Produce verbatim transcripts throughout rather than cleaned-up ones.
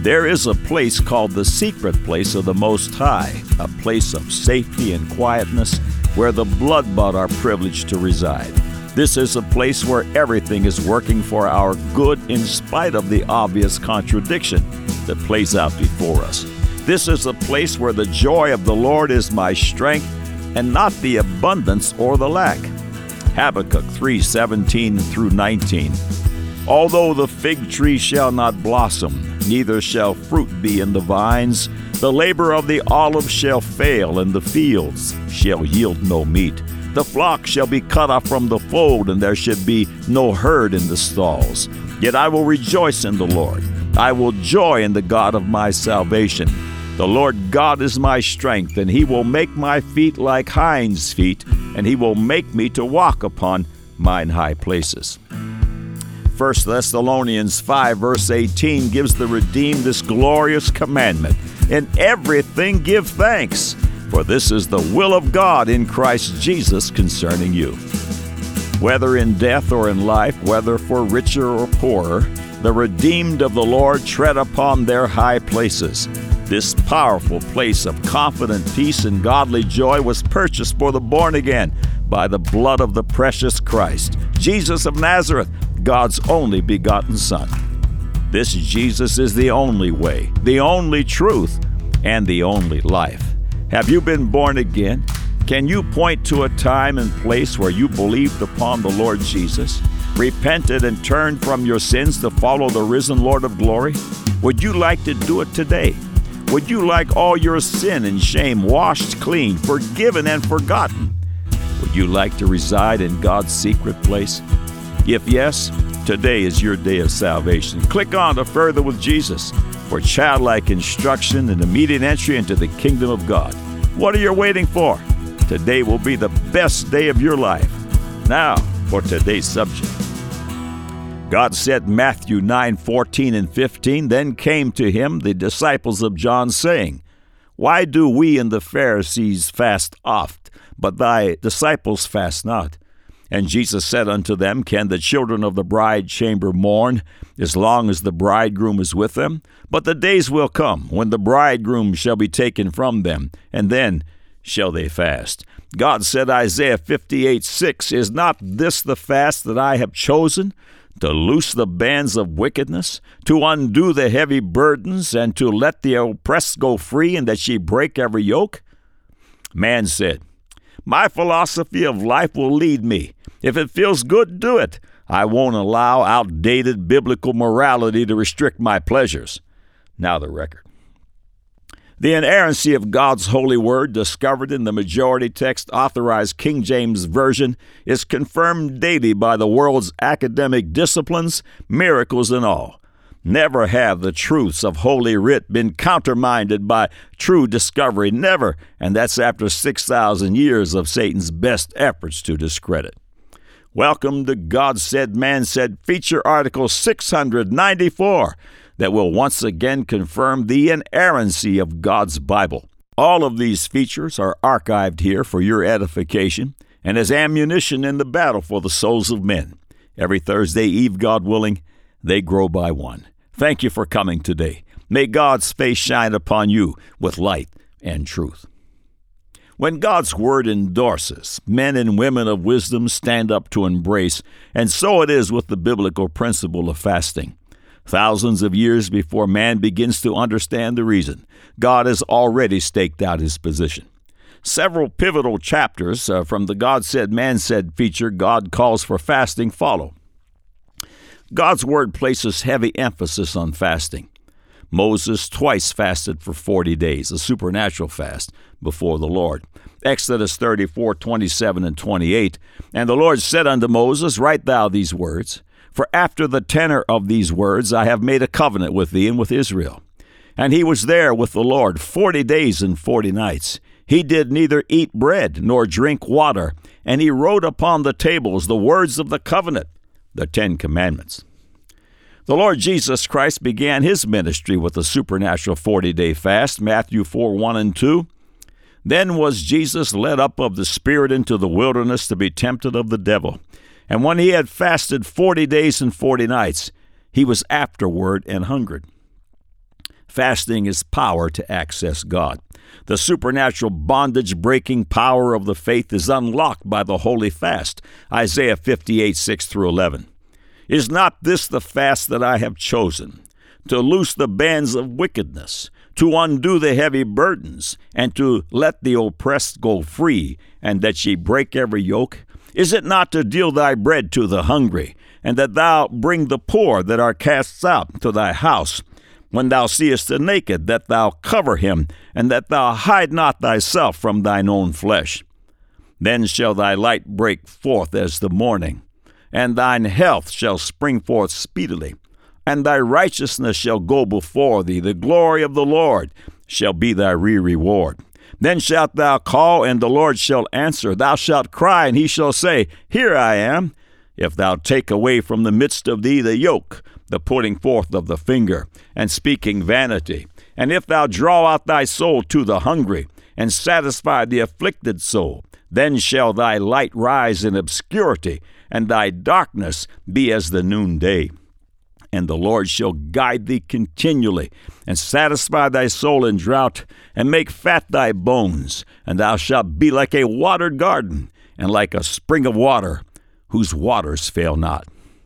There is a place called the secret place of the Most High, a place of safety and quietness where the blood-bought are privileged to reside. This is a place where everything is working for our good in spite of the obvious contradiction that plays out before us. This is a place where the joy of the Lord is my strength and not the abundance or the lack. Habakkuk three seventeen through nineteen. Although the fig tree shall not blossom, neither shall fruit be in the vines, the labor of the olive shall fail, and the fields shall yield no meat. The flock shall be cut off from the fold, and there should be no herd in the stalls. Yet I will rejoice in the Lord. I will joy in the God of my salvation. The Lord God is my strength, and he will make my feet like hinds' feet, and he will make me to walk upon mine high places. First Thessalonians five, verse eighteen gives the redeemed this glorious commandment. In everything give thanks, for this is the will of God in Christ Jesus concerning you. Whether in death or in life, whether for richer or poorer, the redeemed of the Lord tread upon their high places. This powerful place of confident peace and godly joy was purchased for the born again by the blood of the precious Christ, Jesus of Nazareth, God's only begotten Son. This Jesus is the only way, the only truth, and the only life. Have you been born again? Can you point to a time and place where you believed upon the Lord Jesus, repented and turned from your sins to follow the risen Lord of glory? Would you like to do it today? Would you like all your sin and shame washed clean, forgiven and forgotten? Would you like to reside in God's secret place? If yes, today is your day of salvation. Click on to Further with Jesus for childlike instruction and immediate entry into the kingdom of God. What are you waiting for? Today will be the best day of your life. Now for today's subject. God said, Matthew nine fourteen and fifteen, Then came to him the disciples of John, saying, Why do we and the Pharisees fast oft, but thy disciples fast not? And Jesus said unto them, Can the children of the bride chamber mourn, as long as the bridegroom is with them? But the days will come, when the bridegroom shall be taken from them, and then shall they fast. God said, Isaiah fifty-eight six, Is not this the fast that I have chosen? To loose the bands of wickedness, to undo the heavy burdens, and to let the oppressed go free, and that she break every yoke? Man said, My philosophy of life will lead me. If it feels good, do it. I won't allow outdated biblical morality to restrict my pleasures. Now the record. The inerrancy of God's holy word, discovered in the majority text authorized King James Version, is confirmed daily by the world's academic disciplines, miracles and all. Never have the truths of Holy Writ been countermanded by true discovery. Never. And that's after six thousand years of Satan's best efforts to discredit. Welcome to God Said, Man Said, feature article six hundred ninety-four. That will once again confirm the inerrancy of God's Bible. All of these features are archived here for your edification and as ammunition in the battle for the souls of men. Every Thursday Eve, God willing, they grow by one. Thank you for coming today. May God's face shine upon you with light and truth. When God's word endorses, men and women of wisdom stand up to embrace, and so it is with the biblical principle of fasting. Thousands of years before man begins to understand the reason, God has already staked out his position. Several pivotal chapters uh, from the God Said, Man Said feature God calls for fasting follow. God's word places heavy emphasis on fasting. Moses twice fasted for forty days, a supernatural fast, before the Lord. Exodus thirty-four, twenty-seven and twenty-eight, And the Lord said unto Moses, Write thou these words, For after the tenor of these words I have made a covenant with thee and with Israel. And he was there with the Lord forty days and forty nights. He did neither eat bread nor drink water, and he wrote upon the tables the words of the covenant, the Ten Commandments. The Lord Jesus Christ began his ministry with a supernatural forty-day fast, Matthew four, one and two. Then was Jesus led up of the Spirit into the wilderness to be tempted of the devil. And when he had fasted forty days and forty nights, he was afterward and hungered. Fasting is power to access God. The supernatural bondage-breaking power of the faith is unlocked by the holy fast. Isaiah fifty-eight, six through eleven. Is not this the fast that I have chosen? To loose the bands of wickedness, to undo the heavy burdens, and to let the oppressed go free, and that ye break every yoke? Is it not to deal thy bread to the hungry, and that thou bring the poor that are cast out to thy house? When thou seest the naked, that thou cover him, and that thou hide not thyself from thine own flesh. Then shall thy light break forth as the morning, and thine health shall spring forth speedily, and thy righteousness shall go before thee. The glory of the Lord shall be thy re-reward. Then shalt thou call, and the Lord shall answer. Thou shalt cry, and he shall say, Here I am. If thou take away from the midst of thee the yoke, the putting forth of the finger, and speaking vanity, and if thou draw out thy soul to the hungry, and satisfy the afflicted soul, then shall thy light rise in obscurity, and thy darkness be as the noonday. And the Lord shall guide thee continually, and satisfy thy soul in drought, and make fat thy bones, and thou shalt be like a watered garden, and like a spring of water, whose waters fail not.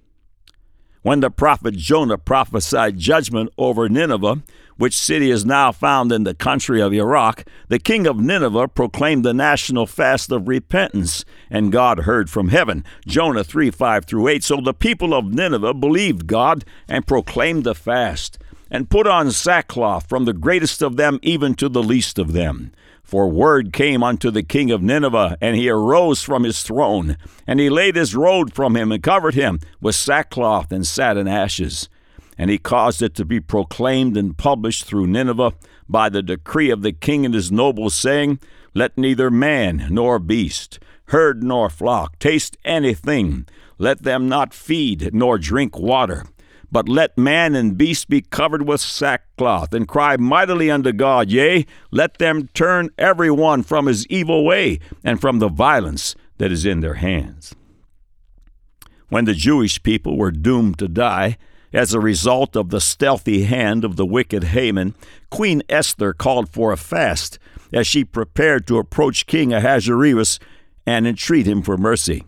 When the prophet Jonah prophesied judgment over Nineveh, which city is now found in the country of Iraq, the king of Nineveh proclaimed the national fast of repentance, and God heard from heaven. Jonah three, five through eight. So the people of Nineveh believed God and proclaimed the fast, and put on sackcloth from the greatest of them even to the least of them. For word came unto the king of Nineveh, and he arose from his throne, and he laid his robe from him, and covered him with sackcloth, and sat in ashes. And he caused it to be proclaimed and published through Nineveh by the decree of the king and his nobles, saying, Let neither man nor beast, herd nor flock, taste anything. Let them not feed nor drink water. But let man and beast be covered with sackcloth, and cry mightily unto God. Yea, let them turn every one from his evil way, and from the violence that is in their hands. When the Jewish people were doomed to die, as a result of the stealthy hand of the wicked Haman, Queen Esther called for a fast as she prepared to approach King Ahasuerus and entreat him for mercy.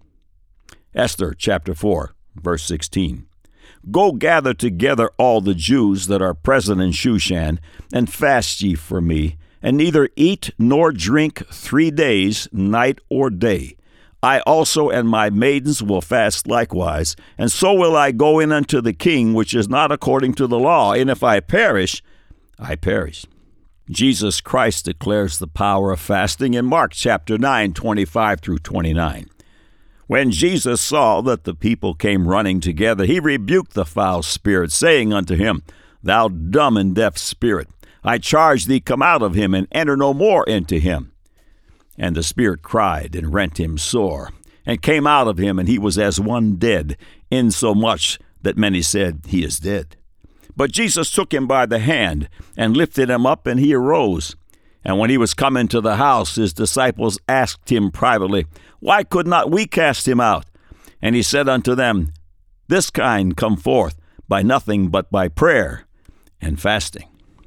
Esther chapter four, verse sixteen. Go gather together all the Jews that are present in Shushan, and fast ye for me, and neither eat nor drink three days, night or day. I also and my maidens will fast likewise, and so will I go in unto the king, which is not according to the law, and if I perish, I perish. Jesus Christ declares the power of fasting in Mark chapter nine, twenty-five through twenty-nine. When Jesus saw that the people came running together, he rebuked the foul spirit, saying unto him, Thou dumb and deaf spirit, I charge thee, come out of him, and enter no more into him. And the spirit cried and rent him sore, and came out of him, and he was as one dead, insomuch that many said, He is dead. But Jesus took him by the hand, and lifted him up, and he arose. And when he was come into the house, his disciples asked him privately, Why could not we cast him out? And he said unto them, This kind come forth by nothing but by prayer and fasting.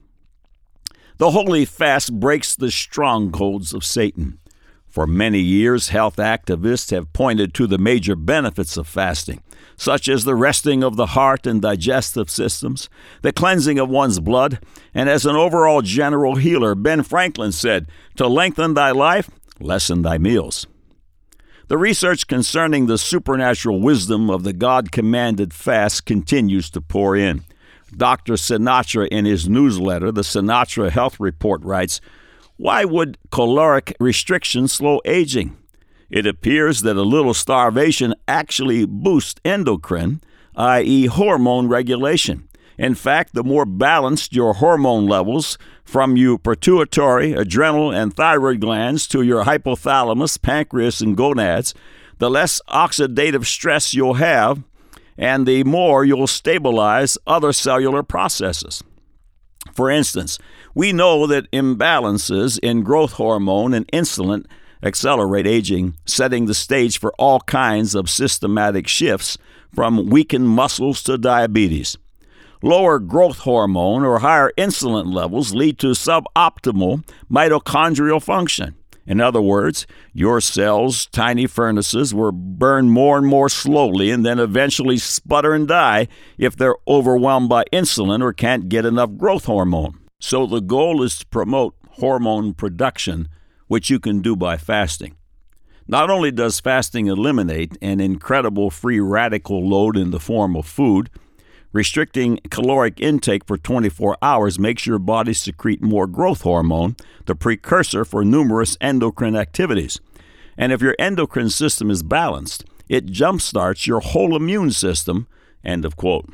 The holy fast breaks the strongholds of Satan. For many years, health activists have pointed to the major benefits of fasting, such as the resting of the heart and digestive systems, the cleansing of one's blood, and as an overall general healer, Ben Franklin said, To lengthen thy life, lessen thy meals. The research concerning the supernatural wisdom of the God-commanded fast continues to pour in. Doctor Sinatra, in his newsletter, the Sinatra Health Report, writes, Why would caloric restriction slow aging? It appears that a little starvation actually boosts endocrine, that is hormone regulation. In fact, the more balanced your hormone levels from your pituitary, adrenal, and thyroid glands to your hypothalamus, pancreas, and gonads, the less oxidative stress you'll have, and the more you'll stabilize other cellular processes. For instance, we know that imbalances in growth hormone and insulin accelerate aging, setting the stage for all kinds of systematic shifts, from weakened muscles to diabetes. Lower growth hormone or higher insulin levels lead to suboptimal mitochondrial function. In other words, your cells, tiny furnaces, will burn more and more slowly and then eventually sputter and die if they're overwhelmed by insulin or can't get enough growth hormone. So the goal is to promote hormone production, which you can do by fasting. Not only does fasting eliminate an incredible free radical load in the form of food, restricting caloric intake for twenty-four hours makes your body secrete more growth hormone, the precursor for numerous endocrine activities. And if your endocrine system is balanced, it jumpstarts your whole immune system. End of quote.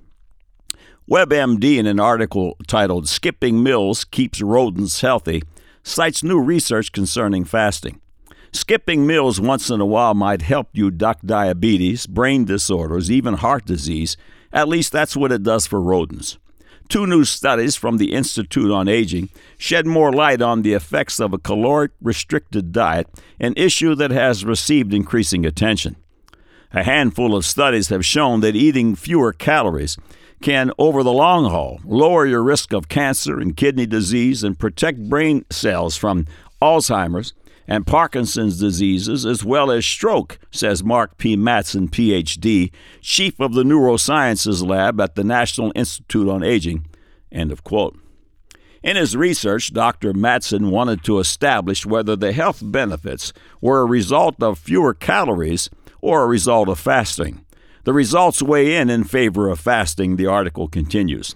WebMD, in an article titled "Skipping Meals Keeps Rodents Healthy," cites new research concerning fasting. Skipping meals once in a while might help you duck diabetes, brain disorders, even heart disease. At least that's what it does for rodents. Two new studies from the Institute on Aging shed more light on the effects of a caloric-restricted diet, an issue that has received increasing attention. A handful of studies have shown that eating fewer calories can, over the long haul, lower your risk of cancer and kidney disease and protect brain cells from Alzheimer's and Parkinson's diseases, as well as stroke, says Mark P. Mattson, P H D, chief of the Neurosciences Lab at the National Institute on Aging. End of quote. In his research, Doctor Mattson wanted to establish whether the health benefits were a result of fewer calories or a result of fasting. The results weigh in in favor of fasting, the article continues.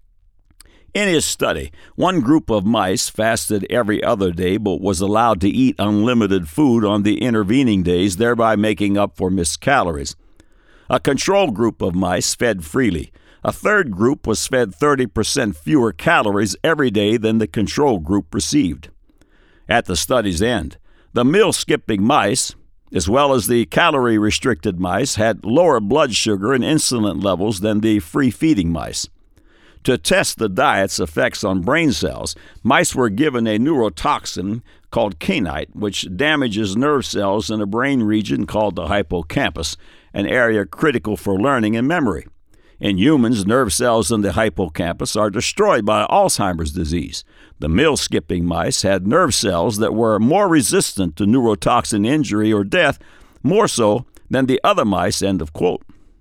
In his study, one group of mice fasted every other day but was allowed to eat unlimited food on the intervening days, thereby making up for missed calories. A control group of mice fed freely. A third group was fed thirty percent fewer calories every day than the control group received. At the study's end, the meal-skipping mice, as well as the calorie-restricted mice, had lower blood sugar and insulin levels than the free-feeding mice. To test the diet's effects on brain cells, mice were given a neurotoxin called kainite, which damages nerve cells in a brain region called the hippocampus, an area critical for learning and memory. In humans, nerve cells in the hippocampus are destroyed by Alzheimer's disease. The meal-skipping mice had nerve cells that were more resistant to neurotoxin injury or death, more so than the other mice, end of quote.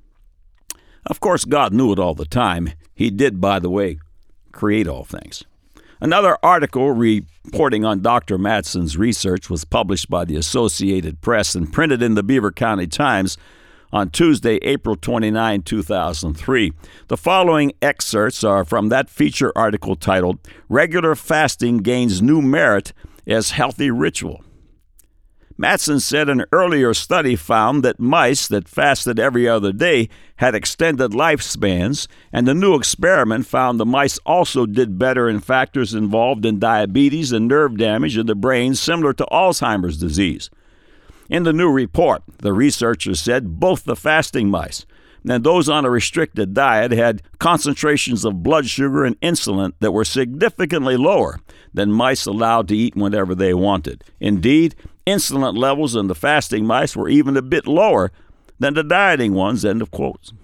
Of course, God knew it all the time. He did, by the way, create all things. Another article reporting on Doctor Mattson's research was published by the Associated Press and printed in the Beaver County Times on Tuesday, April twenty-ninth, two thousand three. The following excerpts are from that feature article titled, "Regular Fasting Gains New Merit as Healthy Ritual." Mattson said an earlier study found that mice that fasted every other day had extended lifespans, and the new experiment found the mice also did better in factors involved in diabetes and nerve damage in the brain similar to Alzheimer's disease. In the new report, the researchers said both the fasting mice and those on a restricted diet had concentrations of blood sugar and insulin that were significantly lower than mice allowed to eat whenever they wanted. Indeed, insulin levels in the fasting mice were even a bit lower than the dieting ones, end of quote.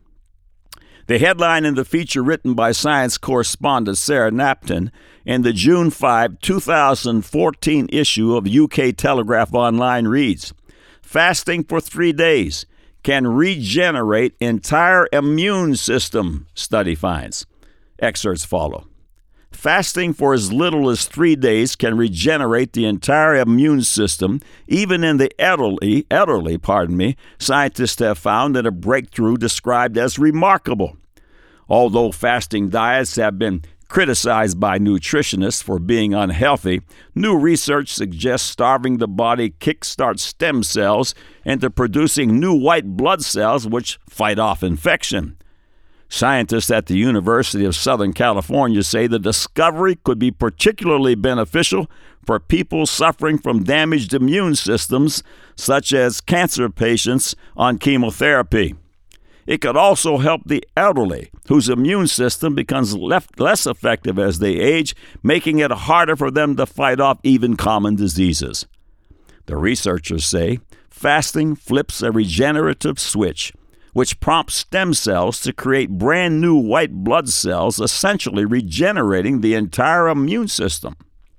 The headline in the feature written by science correspondent Sarah Napton in the June fifth, two thousand fourteen issue of U K Telegraph Online reads, "Fasting for three days can regenerate entire immune system, study finds." Excerpts follow. Fasting for as little as three days can regenerate the entire immune system, even in the elderly, elderly, pardon me, scientists have found in a breakthrough described as remarkable. Although fasting diets have been criticized by nutritionists for being unhealthy, new research suggests starving the body kickstarts stem cells into producing new white blood cells which fight off infection. Scientists at the University of Southern California say the discovery could be particularly beneficial for people suffering from damaged immune systems, such as cancer patients on chemotherapy. It could also help the elderly, whose immune system becomes left less effective as they age, making it harder for them to fight off even common diseases. The researchers say fasting flips a regenerative switch. which prompts stem cells to create brand new white blood cells, essentially regenerating the entire immune system.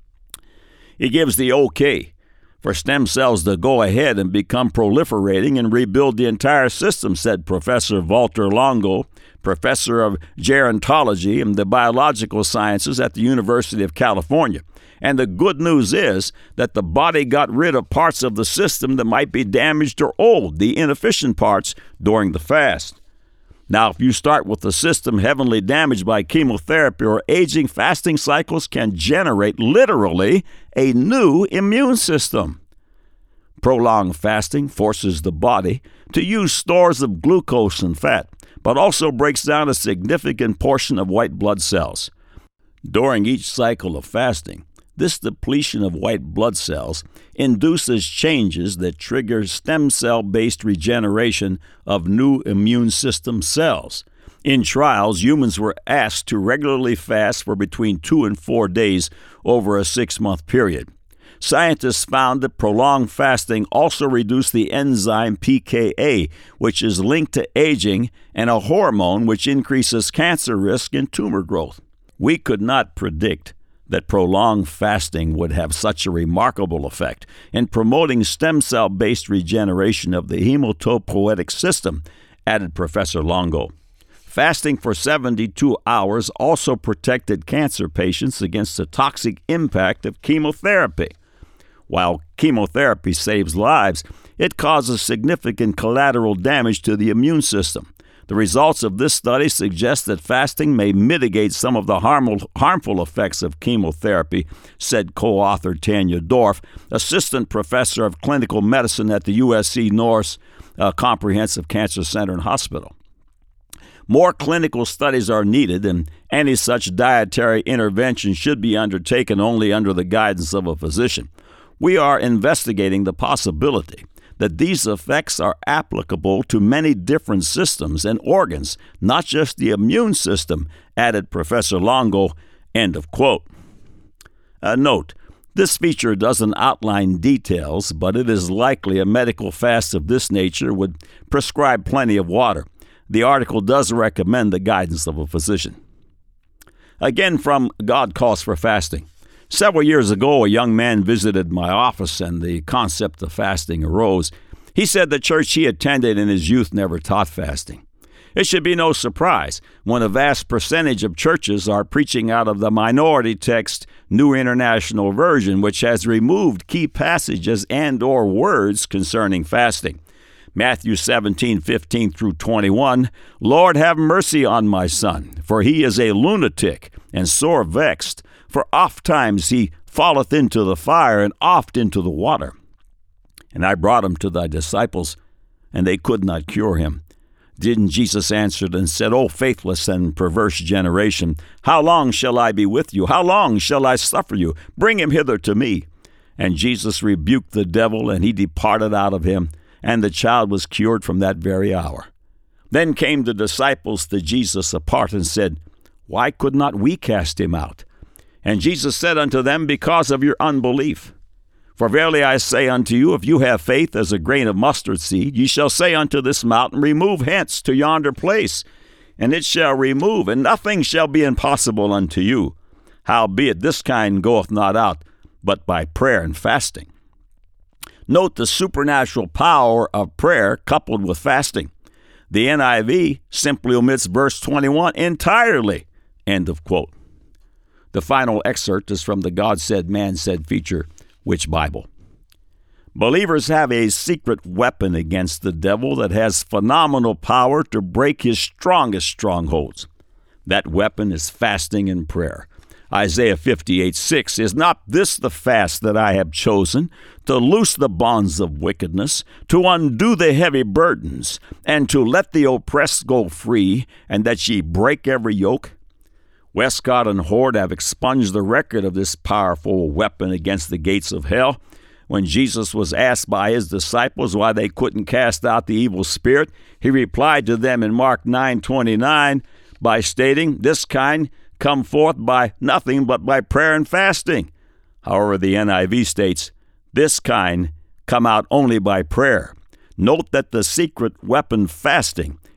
He gives the okay for stem cells to go ahead and become proliferating and rebuild the entire system, said Professor Walter Longo, professor of gerontology and the biological sciences at the University of California. And the good news is that the body got rid of parts of the system that might be damaged or old, the inefficient parts, during the fast. Now, if you start with the system heavily damaged by chemotherapy or aging, fasting cycles can generate literally a new immune system. Prolonged fasting forces the body to use stores of glucose and fat, but also breaks down a significant portion of white blood cells. During each cycle of fasting, this depletion of white blood cells induces changes that trigger stem cell-based regeneration of new immune system cells. In trials, humans were asked to regularly fast for between two and four days over a six-month period. Scientists found that prolonged fasting also reduced the enzyme P K A, which is linked to aging, and a hormone which increases cancer risk and tumor growth. We could not predict that prolonged fasting would have such a remarkable effect in promoting stem cell-based regeneration of the hematopoietic system, added Professor Longo. Fasting for seventy-two hours also protected cancer patients against the toxic impact of chemotherapy. While chemotherapy saves lives, it causes significant collateral damage to the immune system. The results of this study suggest that fasting may mitigate some of the harmful, harmful effects of chemotherapy, said co-author Tanya Dorff, assistant professor of clinical medicine at the U S C Norris uh, Comprehensive Cancer Center and Hospital. More clinical studies are needed, and any such dietary intervention should be undertaken only under the guidance of a physician. We are investigating the possibility that these effects are applicable to many different systems and organs, not just the immune system, added Professor Longo, end of quote. Uh, note, this feature doesn't outline details, but it is likely a medical fast of this nature would prescribe plenty of water. The article does recommend the guidance of a physician. Again, from God Calls for Fasting. Several years ago, a young man visited my office and the concept of fasting arose. He said the church he attended in his youth never taught fasting. It should be no surprise when a vast percentage of churches are preaching out of the minority text New International Version, which has removed key passages and or words concerning fasting. Matthew seventeen, fifteen through twenty-one, Lord, have mercy on my son, for he is a lunatic and sore vexed. For oft times he falleth into the fire, and oft into the water. And I brought him to thy disciples, and they could not cure him. Then Jesus answered and said, O faithless and perverse generation, how long shall I be with you? How long shall I suffer you? Bring him hither to me. And Jesus rebuked the devil, and he departed out of him, and the child was cured from that very hour. Then came the disciples to Jesus apart and said, Why could not we cast him out? And Jesus said unto them, Because of your unbelief. For verily I say unto you, if you have faith as a grain of mustard seed, ye shall say unto this mountain, Remove hence to yonder place, and it shall remove, and nothing shall be impossible unto you. Howbeit this kind goeth not out, but by prayer and fasting. Note the supernatural power of prayer coupled with fasting. The N I V simply omits verse twenty-one entirely. End of quote. The final excerpt is from the God Said, Man Said feature, Which Bible? Believers have a secret weapon against the devil that has phenomenal power to break his strongest strongholds. That weapon is fasting and prayer. Isaiah fifty-eight, six, Is not this the fast that I have chosen, to loose the bonds of wickedness, to undo the heavy burdens, and to let the oppressed go free, and that ye break every yoke? Westcott and Horde have expunged the record of this powerful weapon against the gates of hell. When Jesus was asked by his disciples why they couldn't cast out the evil spirit, he replied to them in Mark nine twenty-nine by stating, This kind come forth by nothing but by prayer and fasting. However, the N I V states, This kind come out only by prayer. Note that the secret weapon fasting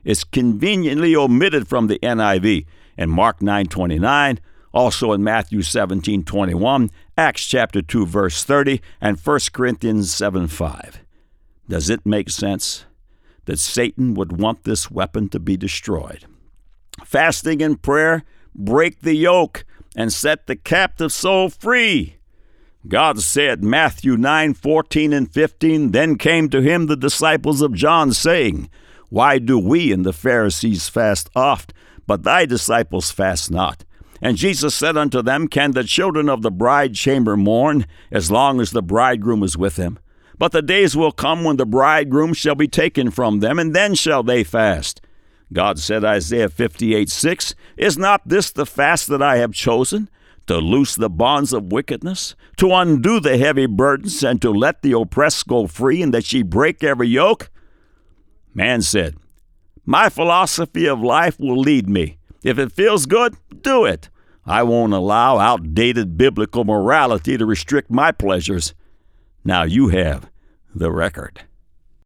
is conveniently omitted from the N I V in Mark nine twenty-nine, also in Matthew seventeen twenty-one, Acts chapter two, verse thirty, and First Corinthians seven five. Does it make sense that Satan would want this weapon to be destroyed? Fasting and prayer break the yoke and set the captive soul free. God said, Matthew nine fourteen and fifteen, Then came to him the disciples of John, saying, Why do we and the Pharisees fast oft, but thy disciples fast not? And Jesus said unto them, Can the children of the bride chamber mourn, as long as the bridegroom is with them? But the days will come when the bridegroom shall be taken from them, and then shall they fast. God said, Isaiah fifty-eight six, Is not this the fast that I have chosen? To loose the bonds of wickedness, to undo the heavy burdens, and to let the oppressed go free, and that ye break every yoke? Man said, My philosophy of life will lead me. If it feels good, do it. I won't allow outdated biblical morality to restrict my pleasures. Now you have the record.